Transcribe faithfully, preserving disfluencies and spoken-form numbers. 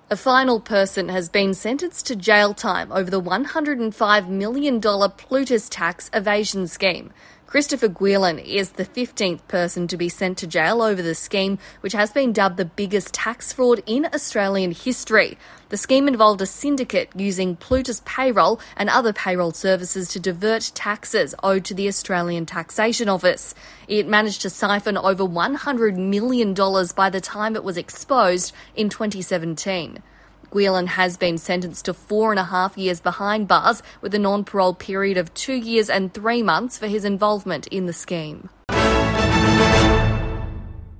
A final person has been sentenced to jail time over the one hundred five million dollars Plutus tax evasion scheme. Christopher Guillen is the fifteenth person to be sent to jail over the scheme, which has been dubbed the biggest tax fraud in Australian history. The scheme involved a syndicate using Plutus payroll and other payroll services to divert taxes owed to the Australian Taxation Office. It managed to siphon over one hundred million dollars by the time it was exposed in twenty seventeen. Guillen has been sentenced to four and a half years behind bars with a non-parole period of two years and three months for his involvement in the scheme.